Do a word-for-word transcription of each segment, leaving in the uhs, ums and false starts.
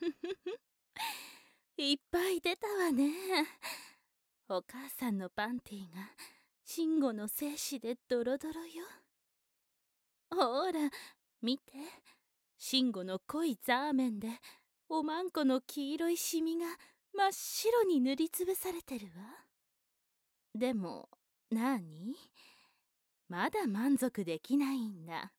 いっぱい出たわね。お母さんのパンティが慎吾の精子でドロドロよ。ほら見て、慎吾の濃いザーメンでおまんこの黄色いシミが真っ白に塗りつぶされてるわ。でもなーに、まだ満足できないんだ。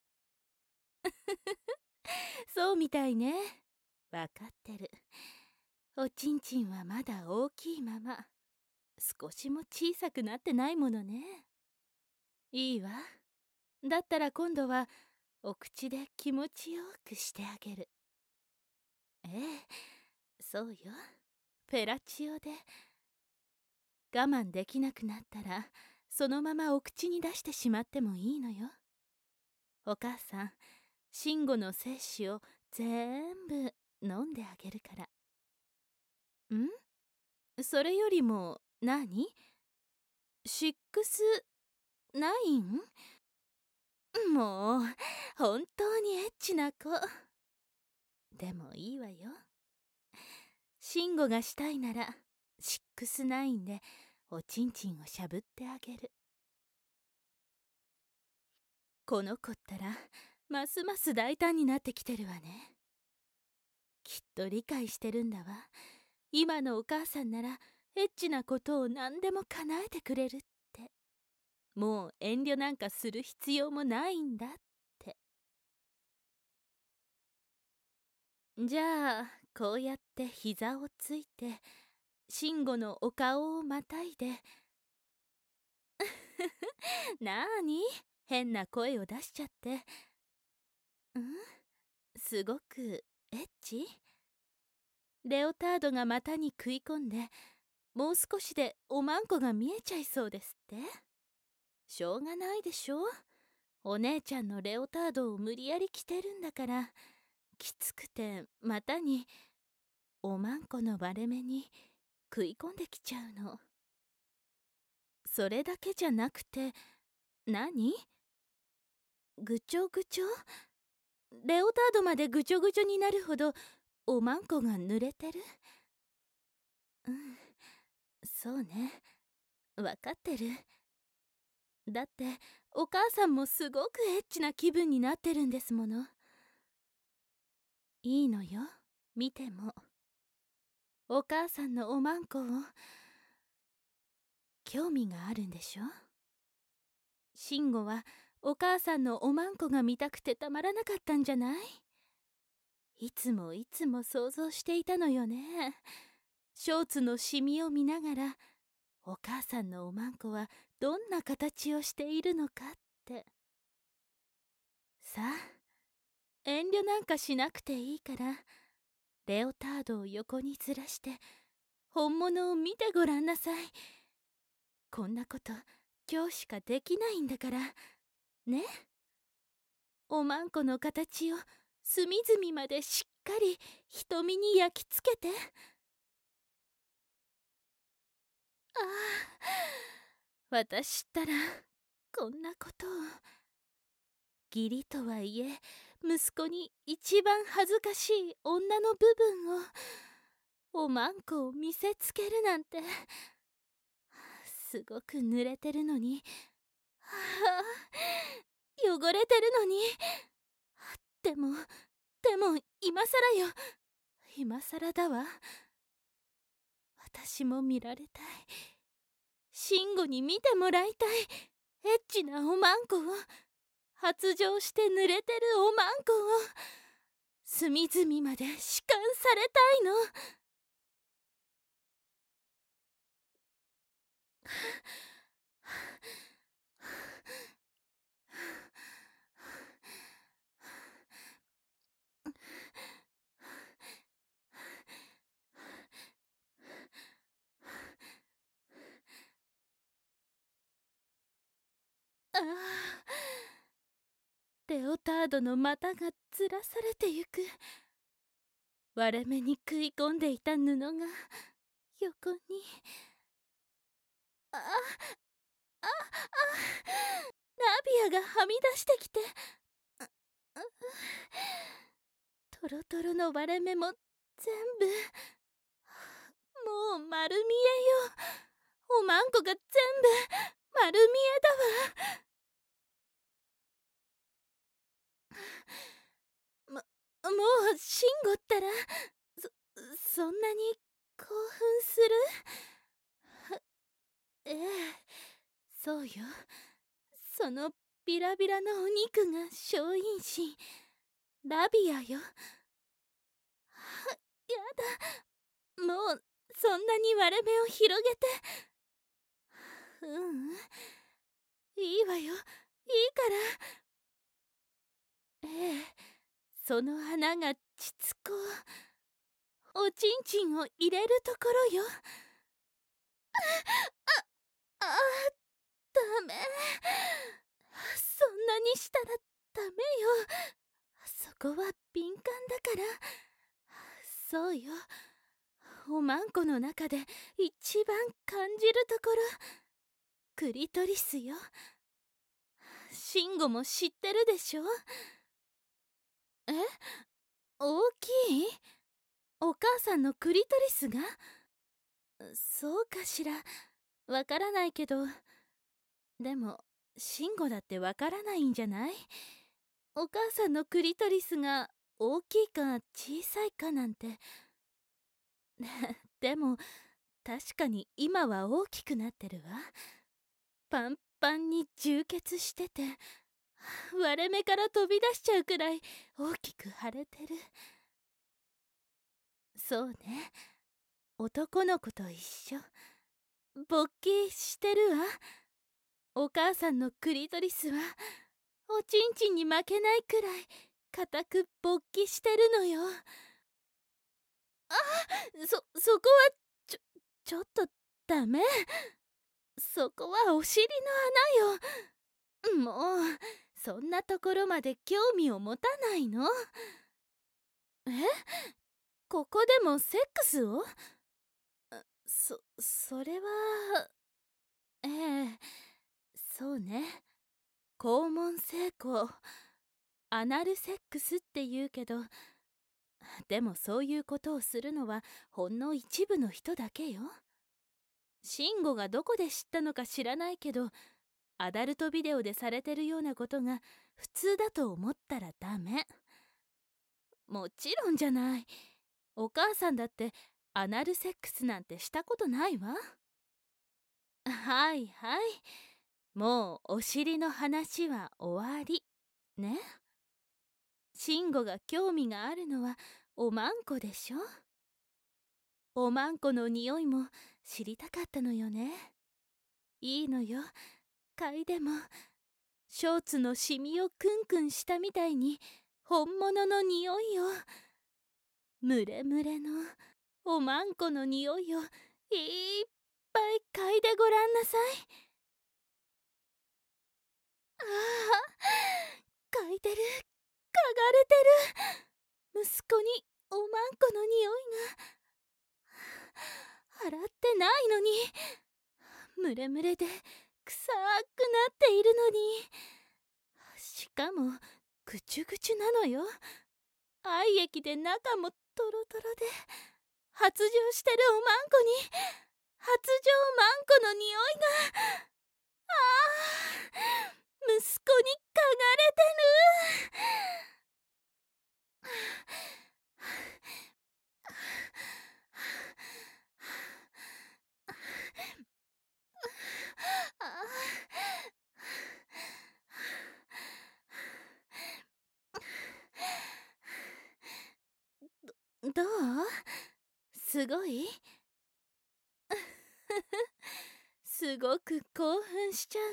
そうみたいね。わかってる。おちんちんはまだ大きいまま、少しも小さくなってないものね。いいわ。だったら今度はお口で気持ちよくしてあげる。ええ、そうよ。フェラチオで。我慢できなくなったらそのままお口に出してしまってもいいのよ。お母さん、慎吾の精子を全部飲んであげるから。ん？それよりも何？シックスナイン？もう本当にエッチな子。でもいいわよ。慎吾がしたいならシックスナインでおちんちんをしゃぶってあげる。この子ったらますます大胆になってきてるわね。きっと理解してるんだわ。今のお母さんならエッチなことを何でも叶えてくれるって。もう遠慮なんかする必要もないんだって。じゃあこうやって膝をついて慎吾のお顔をまたいでなーに変な声を出しちゃって。ん？すごくエッチ？レオタードが股に食い込んでもう少しでおまんこが見えちゃいそうですって。しょうがないでしょ。お姉ちゃんのレオタードを無理やり着てるんだから、きつくて股におまんこの割れ目に食い込んできちゃうの。それだけじゃなくて、何？ぐちょぐちょ？レオタードまでぐちょぐちょになるほどおまんこが濡れてる？うん、そうね。わかってる。だってお母さんもすごくエッチな気分になってるんですもの。いいのよ、見ても。お母さんのおまんこを。興味があるんでしょ。慎吾はお母さんのおまんこが見たくてたまらなかったんじゃない？いつもいつも想像していたのよね。ショーツのシミを見ながらお母さんのおまんこはどんな形をしているのかって。さあ、遠慮なんかしなくていいからレオタードを横にずらして本物を見てごらんなさい。こんなこと今日しかできないんだからね。おまんこの形を隅々までしっかり瞳に焼き付けて。ああ、私ったらこんなことを。義理とはいえ息子に一番恥ずかしい女の部分をおまんこを見せつけるなんて。すごく濡れてるのに、はあ、汚れてるのに。でもでも今さらよ。今さらだわ。私も見られたい。慎吾に見てもらいたい。エッチなおまんこを、発情して濡れてるおまんこを隅々まで弛緩されたいの。ああ、レオタードの股がずらされてゆく。割れ目に食い込んでいた布が横に。ああああ、ナビアがはみ出してきて、トロトロの割れ目も全部もう丸見えよ。おまんこが全部丸見えだわ。も、もうシンゴったらそ、そんなに興奮する？ええ、そうよ。そのビラビラのお肉が小陰唇ラビアよ。やだ、もうそんなに割れ目を広げて。ううんいいわよ、いいから。ええ、その花がちつこうおちんちんを入れるところよ。ああダメ、そんなにしたらダメよ。そこは敏感だから。そうよ、おまんこの中で一番感じるところ、クリトリスよ。シンゴも知ってるでしょ？え？大きい？お母さんのクリトリスが？そうかしら、わからないけど。でもシンゴだってわからないんじゃない？お母さんのクリトリスが大きいか小さいかなんて。でも確かに今は大きくなってるわ。パンパンに充血してて、割れ目から飛び出しちゃうくらい大きく腫れてる。そうね、男の子と一緒。勃起してるわ。お母さんのクリトリスはおちんちんに負けないくらい固く勃起してるのよ。あ、そ、そこはちょ、ちょっとダメ。そこはお尻の穴よ。もうそんなところまで興味を持たないの？え？ここでもセックスを？そ、それは、ええ、そうね。肛門性交、アナルセックスって言うけど、でもそういうことをするのはほんの一部の人だけよ。シンゴがどこで知ったのか知らないけど、アダルトビデオでされてるようなことが普通だと思ったらダメ。もちろんじゃない。お母さんだってアナルセックスなんてしたことないわ。はいはい、もうお尻の話は終わりね。シンゴが興味があるのはおまんこでしょ。おまんこの匂いも知りたかったのよね。いいのよ、嗅いでも。ショーツのシミをクンクンしたみたいに本物の匂いを、ムレムレのおまんこの匂いをいっぱい嗅いでごらんなさい。ああ、嗅いでる、嗅がれてる。息子におまんこの匂いが。洗ってないのにムレムレで臭くなっているのに、しかもぐちゅぐちゅなのよ。愛液で中もトロトロで、発情してるおまんこに発情まんこの匂いが。ああ、息子に嗅がれてる。あど、どう？すごい？すごく興奮しちゃう？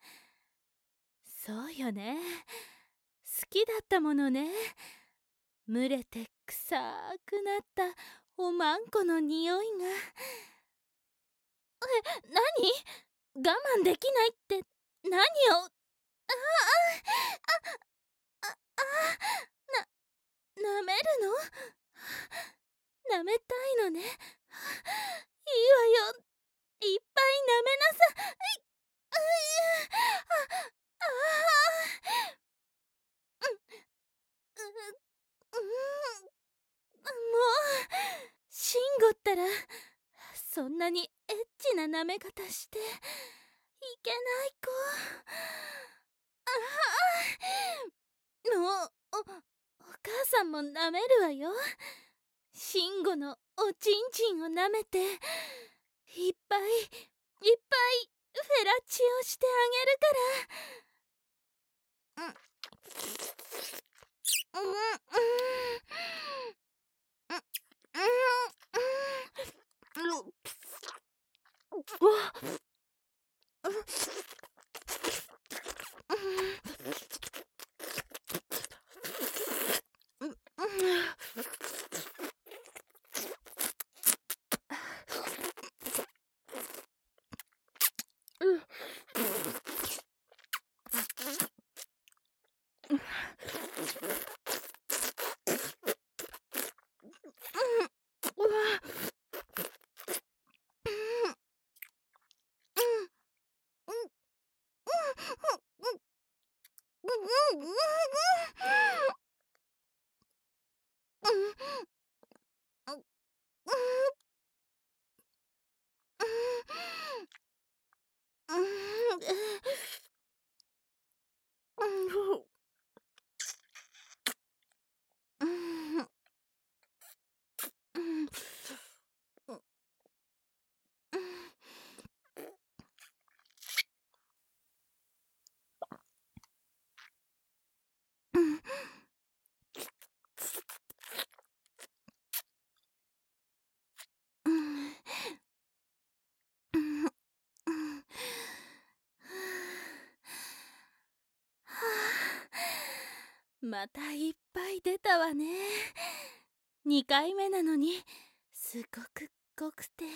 そうよね、好きだったものね。蒸れて臭くなったおまんこの匂いが。え、なに？我慢できないって何を？ああ、あ、あ、あ、な、舐めるの？舐めたいのね。いいわよ、いっぱい舐めなさい。うあ、ああ、うん、う、うん、もシンゴったらそんなにエッチな舐め方していけない子。ああ、もうお、お母さんも舐めるわよ。シンゴのおちんちんを舐めていっぱいいっぱいフェラチオしてあげるから。うんうんうんうんうんうわまたいっぱい出たわね。にかいめなのにすごく濃くて。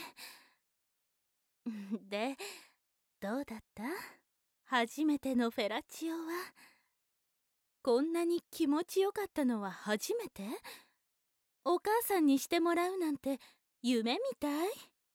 で、どうだった？初めてのフェラチオは。こんなに気持ちよかったのは初めて？お母さんにしてもらうなんて夢みたい。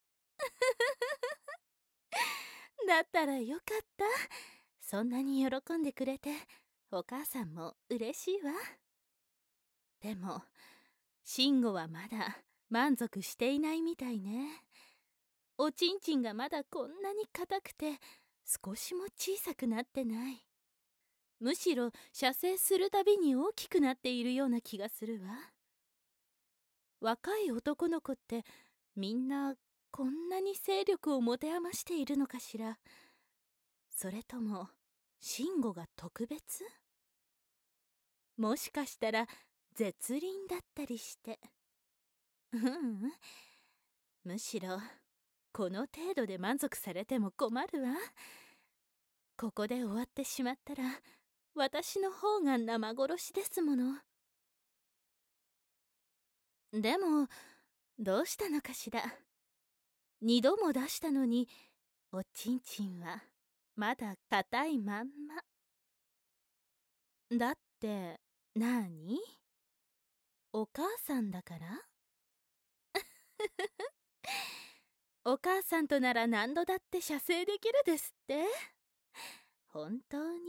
だったらよかった。そんなに喜んでくれてお母さんも嬉しいわ。でもシンゴはまだ満足していないみたいね。おちんちんがまだこんなに硬くて少しも小さくなってない。むしろ射精するたびに大きくなっているような気がするわ。若い男の子ってみんなこんなに精力を持て余しているのかしら。それともシンゴが特別？もしかしたら絶倫だったりして。ううん、むしろこの程度で満足されても困るわ。ここで終わってしまったら私の方が生殺しですもの。でもどうしたのかしら。二度も出したのにおちんちんはまだ硬いまんま。だってなーに？お母さんだから？お母さんとなら何度だって射精できるですって？本当に？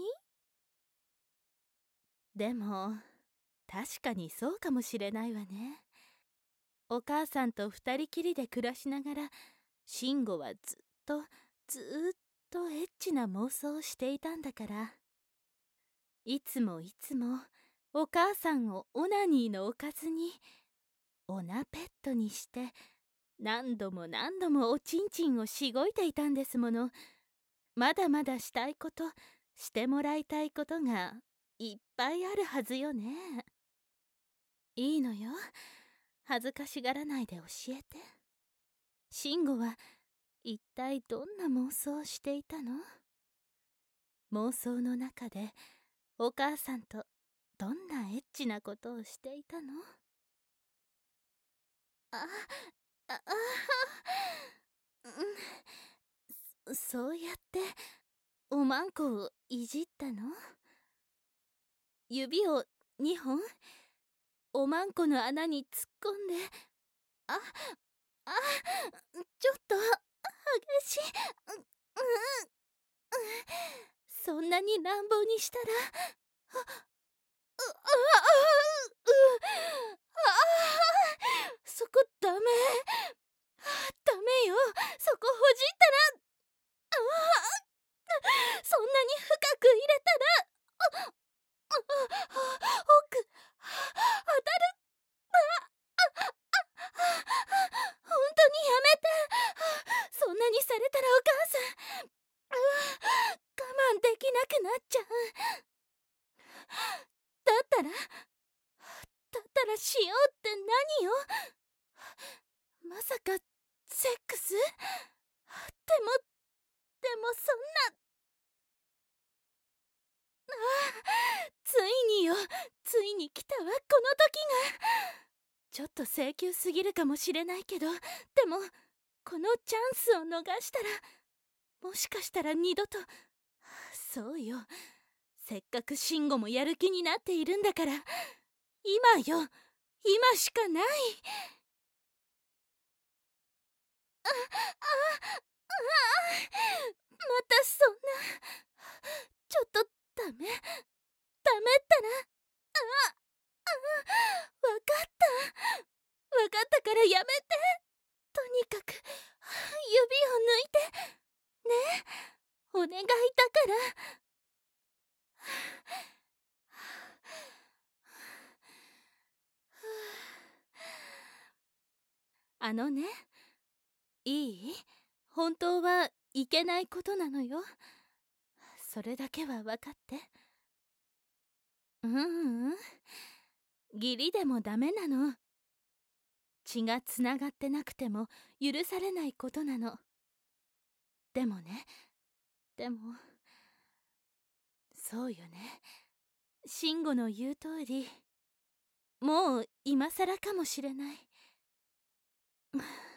でも確かにそうかもしれないわね。お母さんと二人きりで暮らしながらシンゴはずっとずーっとエッチな妄想をしていたんだから。いつもいつもお母さんをオナニーのおかずにオナペットにして何度も何度もおちんちんをしごいていたんですもの。まだまだしたいこと、してもらいたいことがいっぱいあるはずよね。いいのよ、恥ずかしがらないで教えて。シンゴは一体どんな妄想をしていたの？妄想の中でお母さんとどんなエッチなことをしていたの？あ、あ、あ、うん、そ、そうやっておまんこをいじったの？指をにほんおまんこの穴に突っ込んで、あ、あ、ちょっと激しい、う、うん、そんなに乱暴にしたら、あ、あ、あ、あ、う、あ、あ、そこダメダメよ、そこほじったら。ああ、そんなに深く入れたら、あああ奥当たる。あああ本当にやめて。そんなにされたらお母さん、あ我慢できなくなっちゃう。だったらだったらしようって何よ。まさかセックス？でもでもそんな。ああついによ、ついに来たわこの時が。ちょっと請求すぎるかもしれないけど、でもこのチャンスを逃したら、もしかしたら二度と。そうよ、せっかく慎吾もやる気になっているんだから、今よ、今しかない。ああああまたそんな。ちょっとダメダメったら。ああわかったわかったからやめて。とにかく指を抜いてね。お願いだから。あのね、いい？本当はいけないことなのよ。それだけは分かって。ううん、義理でもダメなの。血がつながってなくても許されないことなの。でもね、でもそうよね、慎吾の言う通り、もう今更かもしれない。